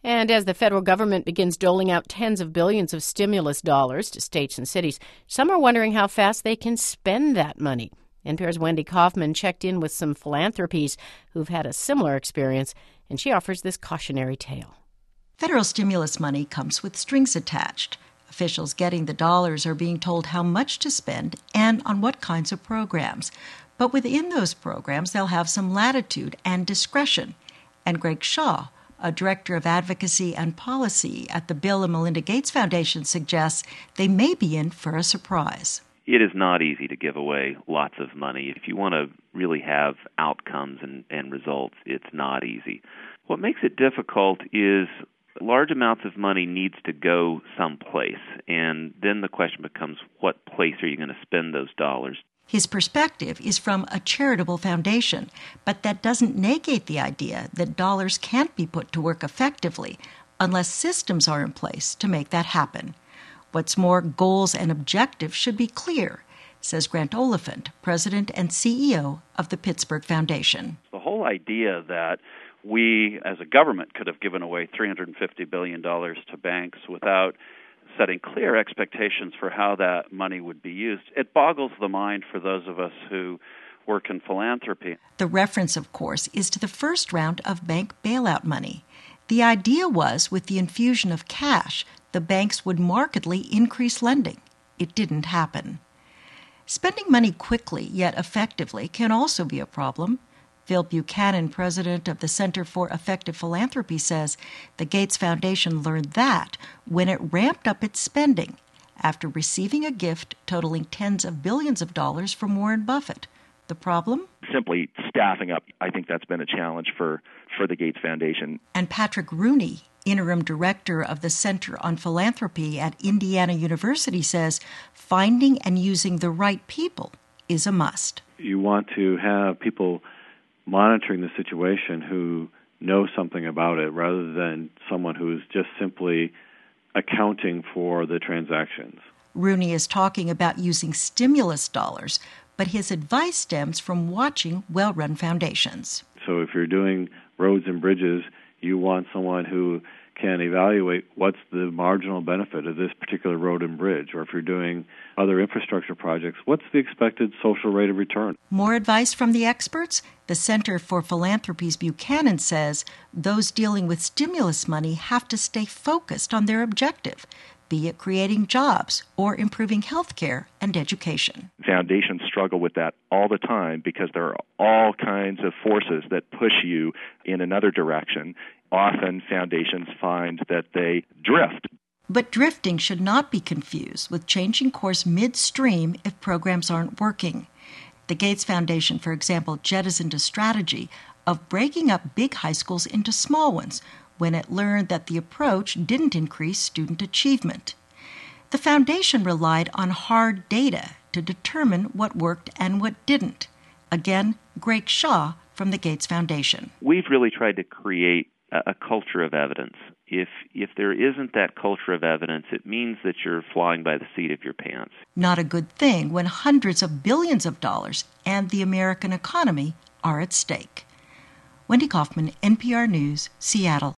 And as the federal government begins doling out tens of billions of stimulus dollars to states and cities, some are wondering how fast they can spend that money. NPR's Wendy Kaufman checked in with some philanthropies who've had a similar experience, and she offers this cautionary tale. Federal stimulus money comes with strings attached. Officials getting the dollars are being told how much to spend and on what kinds of programs. But within those programs, they'll have some latitude and discretion. And Greg Shaw, a director of advocacy and policy at the Bill and Melinda Gates Foundation, suggests they may be in for a surprise. It is not easy to give away lots of money. If you want to really have outcomes and results, it's not easy. What makes it difficult is large amounts of money needs to go someplace, and then the question becomes, what place are you going to spend those dollars? His perspective is from a charitable foundation, but that doesn't negate the idea that dollars can't be put to work effectively unless systems are in place to make that happen. What's more, goals and objectives should be clear, says Grant Oliphant, president and CEO of the Pittsburgh Foundation. The whole idea that we, as a government, could have given away $350 billion to banks without setting clear expectations for how that money would be used, it boggles the mind for those of us who work in philanthropy. The reference, of course, is to the first round of bank bailout money. The idea was, with the infusion of cash, the banks would markedly increase lending. It didn't happen. Spending money quickly yet effectively can also be a problem. Phil Buchanan, president of the Center for Effective Philanthropy, says the Gates Foundation learned that when it ramped up its spending after receiving a gift totaling tens of billions of dollars from Warren Buffett. The problem? Simply staffing up. I think that's been a challenge for the Gates Foundation. And Patrick Rooney, interim director of the Center on Philanthropy at Indiana University, says finding and using the right people is a must. You want to have people monitoring the situation who know something about it rather than someone who's just simply accounting for the transactions. Rooney is talking about using stimulus dollars, but his advice stems from watching well-run foundations. So if you're doing roads and bridges, you want someone who can evaluate what's the marginal benefit of this particular road and bridge. Or if you're doing other infrastructure projects, what's the expected social rate of return? More advice from the experts? The Center for Philanthropy's Buchanan says those dealing with stimulus money have to stay focused on their objective, be it creating jobs or improving health care and education. Foundations struggle with that all the time because there are all kinds of forces that push you in another direction. Often foundations find that they drift. But drifting should not be confused with changing course midstream if programs aren't working. The Gates Foundation, for example, jettisoned a strategy of breaking up big high schools into small ones when it learned that the approach didn't increase student achievement. The foundation relied on hard data to determine what worked and what didn't. Again, Greg Shaw from the Gates Foundation. We've really tried to create a culture of evidence. If there isn't that culture of evidence, it means that you're flying by the seat of your pants. Not a good thing when hundreds of billions of dollars and the American economy are at stake. Wendy Kaufman, NPR News, Seattle.